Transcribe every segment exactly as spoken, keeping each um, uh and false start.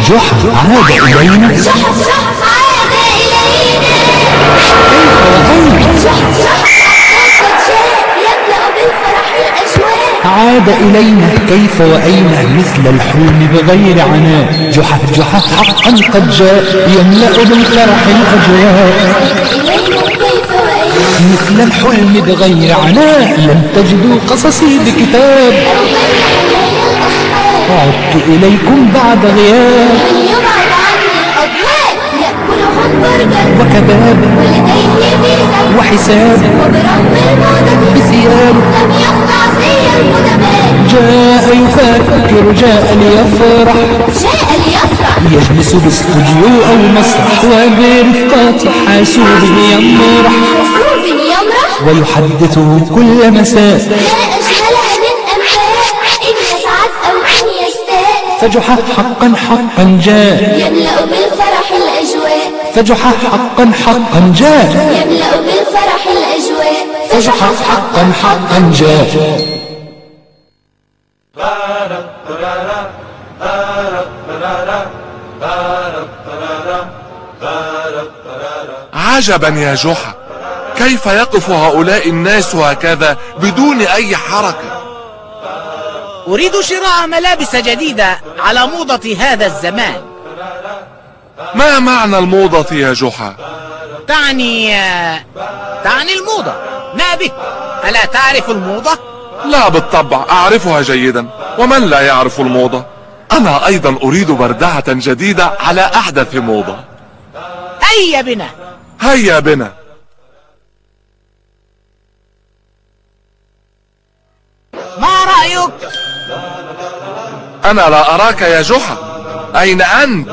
جحا عاد إلينا. جحا عاد إلينا. كيف جحا قد جاء يملأ بالفرح الأجواء. عاد إلينا كيف وأين مثل الحلم بغير عناء. جحا جحا حقا قد جاء يملأ بالفرح الأجواء. مثل الحلم بغير عناء لم تجدوا قصصي بكتاب. عدت إليكم بعد غياب. من يبعد عني الأضواء يأكل همبرجر وكباب ولديه فيزا وحساب وبرغم الموضة بثياب. لم يخضع زي القدماء. جاء يفكر جاء ليفرح. جاء ليفرح يجلس باستوديو أو مسرح وبرفقات حاسوب يمرح. حاسوب يمرح ويحدثه كل مساء. لا أجملها من أنباء إن يسعد أو إن يستاء. فجحا حقا حقا جاء يملأ بالفرح الأجواء. فجحا حقا حقا جاء يملأ بالفرح الأجواء. فجحا حقا حقا جاء. عجبا يا جحا، كيف يقف هؤلاء الناس هكذا بدون أي حركة؟ أريد شراء ملابس جديدة على موضة هذا الزمان. ما معنى الموضة يا جحا؟ تعني تعني الموضة. ما بك، ألا تعرف الموضة؟ لا بالطبع أعرفها جيدا، ومن لا يعرف الموضة؟ أنا أيضا أريد بردعة جديدة على أحدث موضة. هيا بنا. هيا بنا. ما رأيك؟ أنا لا أراك يا جحا، أين أنت؟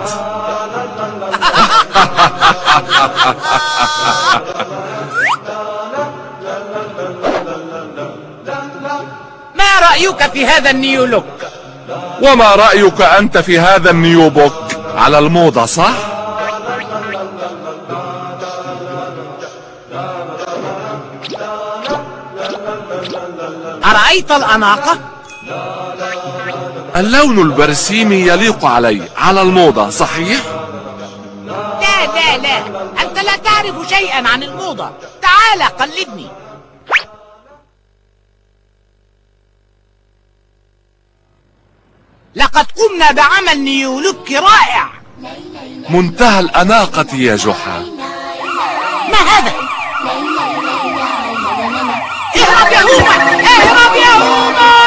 ما رأيك في هذا النيو لوك؟ وما رأيك أنت في هذا النيو بوك؟ على الموضة صح؟ أرأيت الأناقة؟ اللون البرسيمي يليق علي، على الموضة صحيح؟ لا لا لا، أنت لا تعرف شيئا عن الموضة. تعال قلدني. لقد قمنا بعمل نيو لوك رائع. منتهى الأناقة يا جحا. ما هذا؟ اهرب يا هوما، اهرب يا هوما.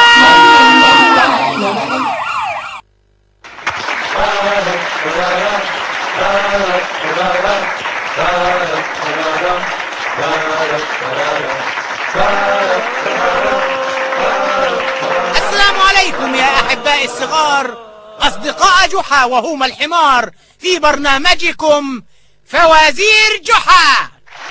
السلام عليكم يا أحبائي الصغار، أصدقاء جحا وهوما الحمار في برنامجكم فوازير جحا.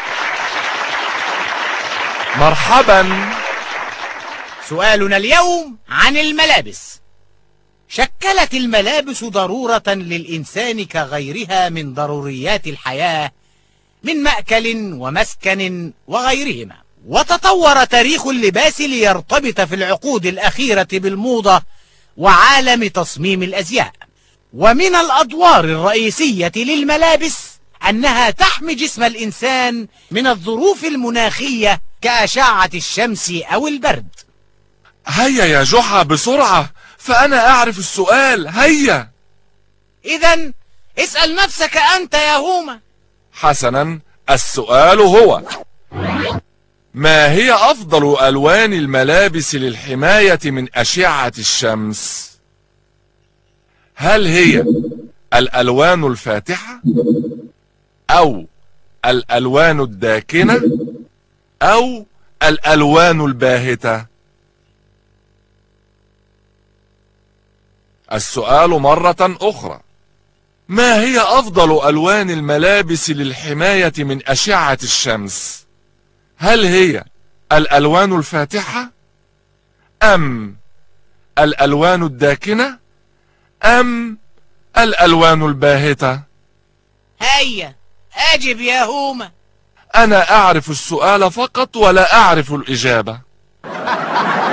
مرحبا. سؤالنا اليوم عن الملابس. شكلت الملابس ضرورة للإنسان كغيرها من ضروريات الحياة من مأكل ومسكن وغيرهما، وتطور تاريخ اللباس ليرتبط في العقود الأخيرة بالموضة وعالم تصميم الأزياء. ومن الأدوار الرئيسية للملابس أنها تحمي جسم الإنسان من الظروف المناخية كأشعة الشمس أو البرد. هيا يا جحا بسرعة، فأنا أعرف السؤال. هيا. إذن اسأل نفسك أنت يا هوما. حسنا، السؤال هو: ما هي أفضل ألوان الملابس للحماية من أشعة الشمس؟ هل هي الألوان الفاتحة، أو الألوان الداكنة، أو الألوان الباهتة؟ السؤال مرة أخرى: ما هي أفضل ألوان الملابس للحماية من أشعة الشمس؟ هل هي الألوان الفاتحة، أم الألوان الداكنة، أم الألوان الباهتة؟ هيا أجب يا هوما. أنا أعرف السؤال فقط ولا أعرف الإجابة.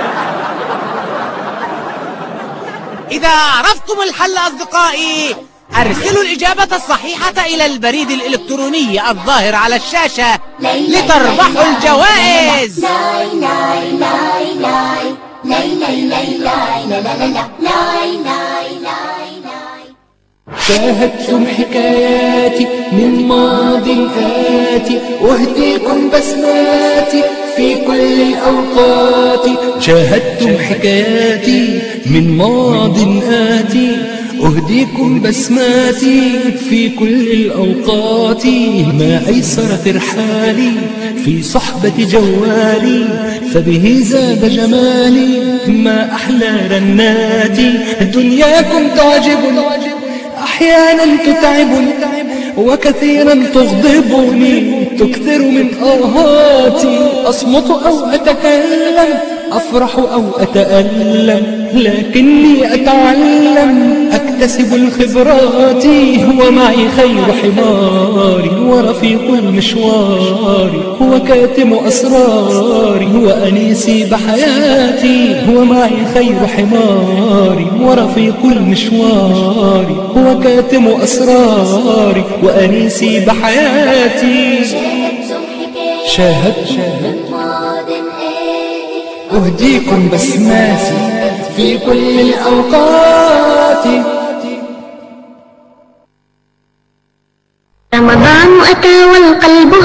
إذا عرفتم الحل أصدقائي، أرسلوا الإجابة الصحيحة إلى البريد الإلكتروني الظاهر على الشاشة لتربحوا الجوائز. شاهدتم حكاياتي من ماض آتي، أهديكم بسماتي في كل الأوقات. شاهدتم حكاياتي من ماض آتي، أهديكم بسماتي في كل الأوقات. ما أيسر ترحالي في صحبة جوالي، فبه زاد جمالي ما أحلى رناتي. دنياكم تعجبني أحيانا تتعبني، وكثيرا تغضبني، تكثر من آهاتي. أصمت أو أتكلم، أفرح أو أتألم، لكني أتعلم أكتسب الخبرات. ومعي خير حماري ورفيق المشوار، هو كاتم أسراري وأنيسي بحياتي. ومعي خير حماري ورفيق المشوار، هو كاتم أسراري وأنيسي بحياتي. شاهدتم أهديكم بسماتي في كل الأوقات. رمضان أتى والقلب